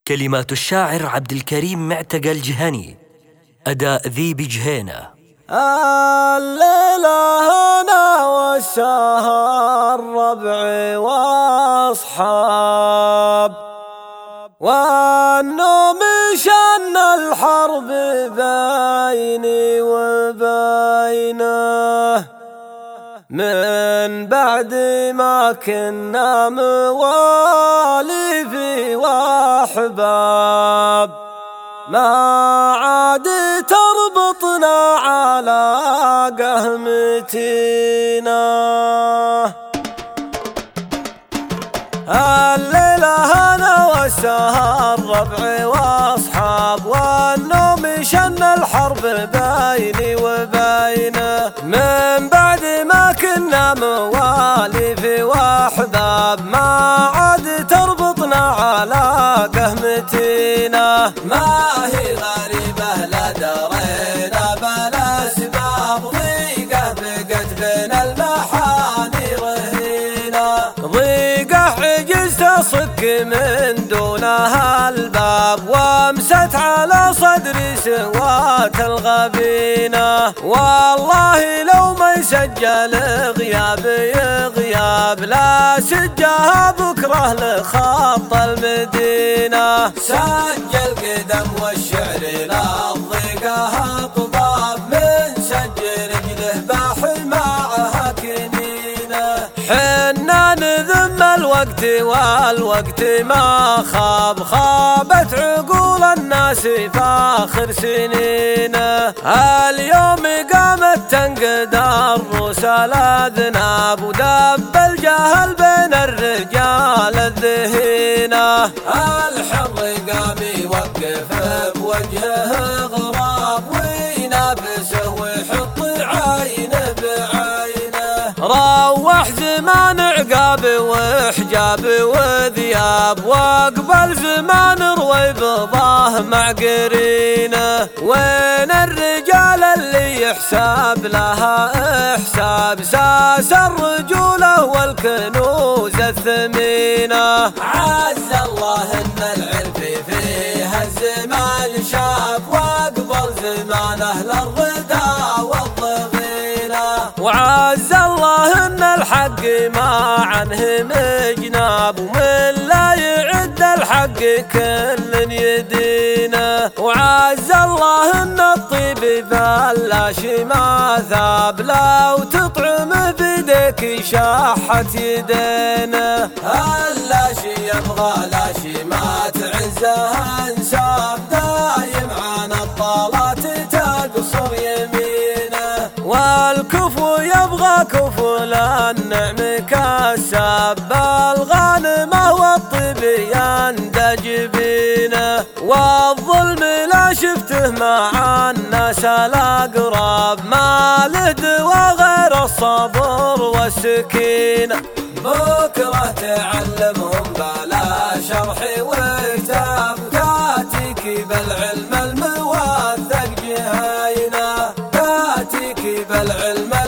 كلمات الشاعر عبد الكريم معتقى الجهني، أداء ذيب جهينة. الليلة هنا والسهر ربعي واصحاب، والنوم شن الحرب بيني وبينه، من بعد ما كنا موالي وأحباب، ما عاد تربطنا علاقة متينة. الليلة هنا والسهر ربعي واصحاب، والنوم شن الحرب بيني وبينه، من بعد ما كنا موالي واحباب، ما عاد تربطنا علاقة متينة. ما هي غريبة لا درينا بلا اسباب، ضيقة بقت بين المحاني رهينة، ضيقة عجزت اصك من دونها الباب، وامست على صدري سوات الغبينة. والله لو ما يسجل غيابي غياب، لا سجها بكره لخط المدينة. سجل قدم والشعر لا ضيقها طباب، من سجل رجله بحماعها كنينة. حنا نذم الوقت والوقت ما خاب، خابت عقول الناس فاخر سنينه. اليوم قامت تنقد الروس الاذناب، ودب الجهل بين الرجال الذهينه. الحر قام يوقف بوجهه غراب، وينافسه ويحط عينه بعينه. روح زمان عقاب وحجاب وذياب، واقبل زمان رويبضاه مع قرينه. وين الرجال اللي يحساب لها احساب، ساس الرجوله والكنوز الثمينه. عز الله ان العرف فيها الزمان شاب، واقبل زمان اهل الردى والضغينه. وعز الله ان الحق ما عنه مجناب، ومن لا يعد الحق كل يدينه. وعز الله ان الطيب بلاش ما ثاب، لو تطعم بيدك شاحت يدينه. هاللاشي يبغى لاشي ما تعزها انساب، دايم عن الطالات تقصر يمينه. والكفو يبغى كفو للنعم كساب، بالغانمه والطبيان دجبينه. والظلم لا شفته مع الناس الاقراب، ما له دوا غير الصبر والسكينه. بكره تعلمهم بلا شرح وكتاب، كاتيك بالعلم الموثق جهينه، كاتيك بالعلم